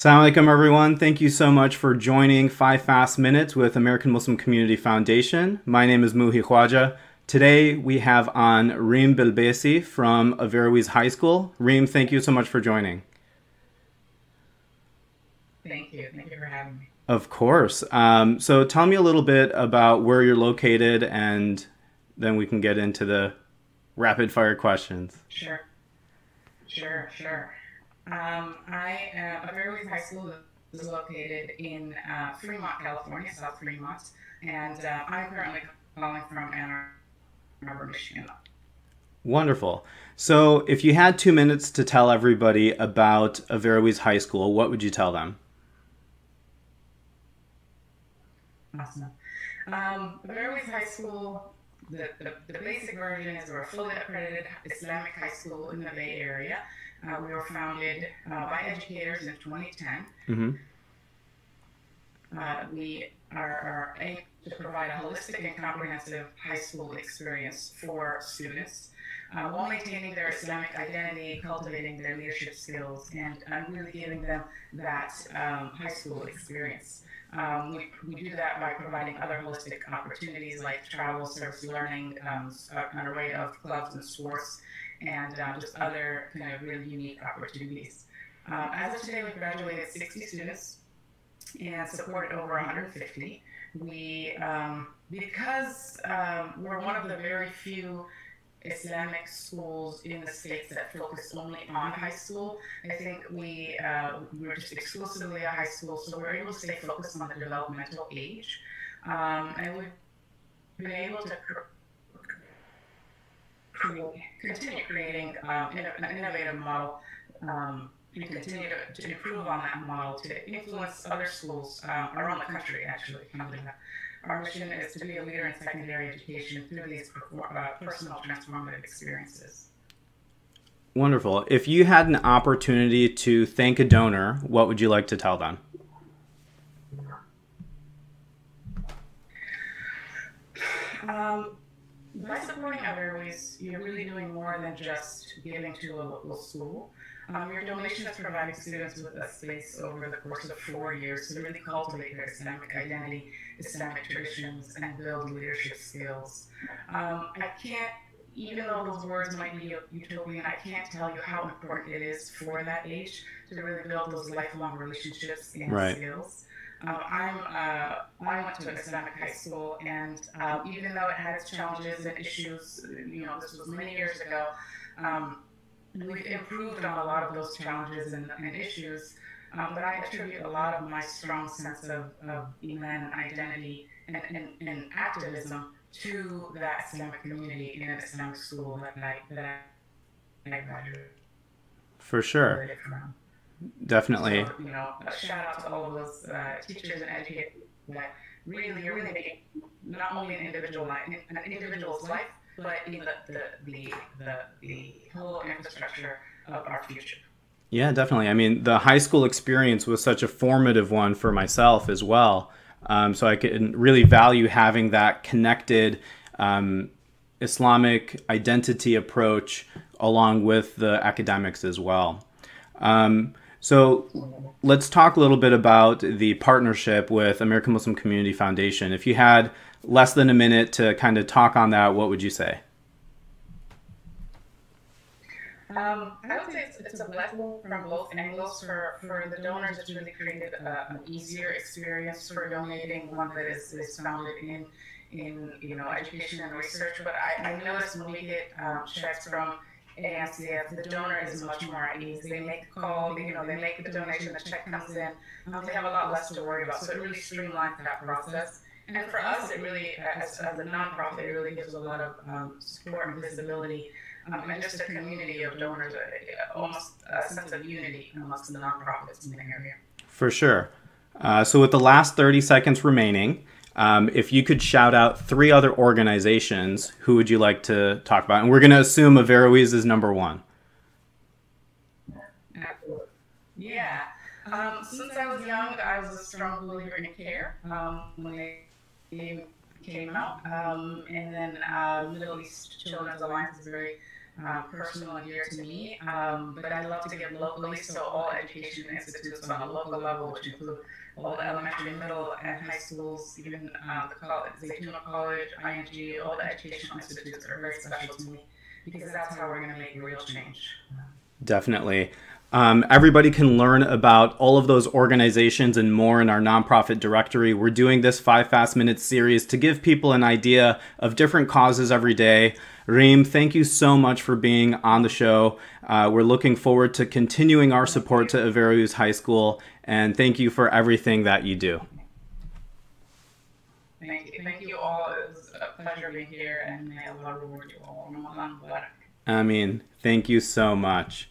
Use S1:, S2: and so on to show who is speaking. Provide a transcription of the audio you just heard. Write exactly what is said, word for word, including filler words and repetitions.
S1: Assalamu alaikum, everyone. Thank you so much for joining Five Fast Minutes with American Muslim Community Foundation. My name is Muhi Khwaja. Today we have on Reem Bilbesi from Averroes High School. Reem, thank you so much for joining.
S2: Thank you. Thank you for having me.
S1: Of course. Um, so tell me a little bit about where you're located, and then we can get into the rapid fire questions.
S2: Sure. Sure, sure. Um, I, uh, Averroes High School is located in uh, Fremont, California, South Fremont, and uh, I'm currently calling from Ann Arbor, Michigan.
S1: Wonderful. So if you had two minutes to tell everybody about Averroes High School, what would you tell them?
S2: Awesome. Um, Averroes High School, the, the, the basic version is we're a fully accredited Islamic high school in the Bay Area. Uh, we were founded uh, by educators in twenty ten.
S1: Mm-hmm.
S2: Uh, we are, are aimed to provide a holistic and comprehensive high school experience for students, uh, while maintaining their Islamic identity, cultivating their leadership skills, and uh, really giving them that um, high school experience. Um, we, we do that by providing other holistic opportunities like travel, service learning, um, an array of clubs and sports, and uh, just other kind of really unique opportunities. Um, as of today, we've graduated sixty students and supported over one hundred fifty. We, um, because um, we're one of the very few Islamic schools in the States that focus only on high school, I think we, uh, we're just exclusively a high school, so we're able to stay focused on the developmental age. Um, and we've been able to continue creating um, an innovative model um, and continue to, to improve on that model to influence other schools uh, around the country, actually. Our mission is to be a leader in secondary education through these uh, personal transformative experiences.
S1: Wonderful. If you had an opportunity to thank a donor, what would you like to tell them?
S2: Um, By supporting Averroes, you're really doing more than just giving to a local school. Um, your donation is providing students with a space over the course of four years to really cultivate their Islamic identity, Islamic traditions, and build leadership skills. Um, I can't, even though those words might be utopian, I can't tell you how important it is for that age to really build those lifelong relationships and
S1: Right.
S2: skills. Um, I'm, uh, I went to an Islamic high school, and uh, even though it had its challenges and issues, you know, this was many years ago, um, we've improved on a lot of those challenges and, and issues. Um, but I attribute a lot of my strong sense of, of Iman and identity and, and, and activism to that Islamic community in an Islamic school that I, that I graduated
S1: For sure.
S2: from.
S1: Definitely.
S2: So, you know, a shout out to all of those uh, teachers and educators that really, really make not only an individual life, an individual's life, but in the the, the the the whole infrastructure of our future.
S1: Yeah, definitely. I mean, the high school experience was such a formative one for myself as well. Um, so I can really value having that connected um, Islamic identity approach along with the academics as well. Um, So let's talk a little bit about the partnership with American Muslim Community Foundation. If you had less than a minute to kind of talk on that, what would you say?
S2: Um, I would say it's, it's a blessing from both angles. For, for the donors, it's really created a, an easier experience for donating, one that is, is founded in, in you know, education and research. But I, I noticed when we get um, checks from A M C F, the donor is much more at ease. They make the call, you know, they make the donation, the check comes in. Um, they have a lot less to worry about, so it really streamlines that process. And for us, it really, as, as a nonprofit, it really gives a lot of um, support and visibility, um, and just a community of donors, uh, almost a sense of unity amongst the nonprofits in the area.
S1: For sure. Uh, so with the last thirty seconds remaining, Um, if you could shout out three other organizations, who would you like to talk about? And we're going to assume Averroes is number one.
S2: Absolutely. Yeah. Um, since I was young, I was a strong believer in CARE um, when they came out. Um, and then uh, Middle East Children's Alliance is very um, personal and dear to me. Um, but I love to give locally, so all education institutes on a local level, which include all the elementary, middle, and high schools, even uh, the college, Zaytuna College, I N G, all the educational institutes are very special to me because that's how we're going to make real change.
S1: Definitely. Um, everybody can learn about all of those organizations and more in our nonprofit directory. We're doing this five fast minutes series to give people an idea of different causes every day. Reem, thank you so much for being on the show. Uh, we're looking forward to continuing our support to Averroes High School, and thank you for everything that you do.
S2: Thank you. Thank you all. It was a pleasure being here, and may Allah reward you all.
S1: I mean, thank you so much.